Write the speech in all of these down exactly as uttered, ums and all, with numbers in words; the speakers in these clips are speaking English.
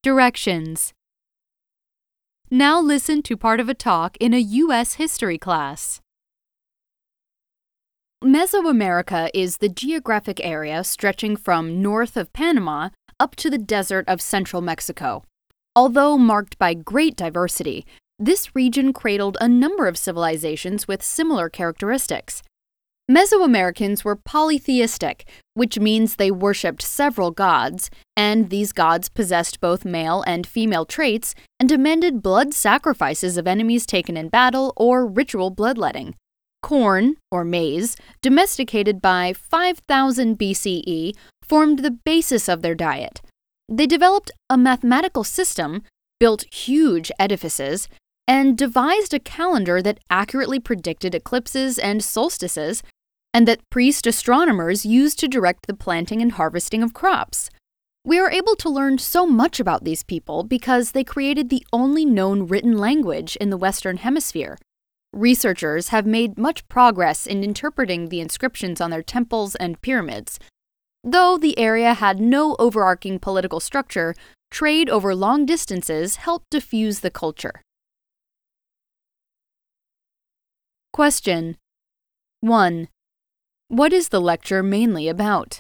Directions. Now listen to part of a talk in a U S history class. Mesoamerica is the geographic area stretching from north of Panama up to the desert of central Mexico. Although marked by great diversity, this region cradled a number of civilizations with similar characteristics. Mesoamericans were polytheistic, which means they worshipped several gods, and these gods possessed both male and female traits and demanded blood sacrifices of enemies taken in battle or ritual bloodletting. Corn, or maize, domesticated by five thousand B C E, formed the basis of their diet. They developed a mathematical system, built huge edifices, and devised a calendar that accurately predicted eclipses and solstices, and that priest astronomers used to direct the planting and harvesting of crops. We are able to learn so much about these people because they created the only known written language in the Western Hemisphere. Researchers have made much progress in interpreting the inscriptions on their temples and pyramids. Though the area had no overarching political structure, trade over long distances helped diffuse the culture. Question. one. What is the lecture mainly about?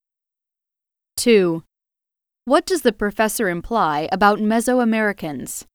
two. What does the professor imply about Mesoamericans?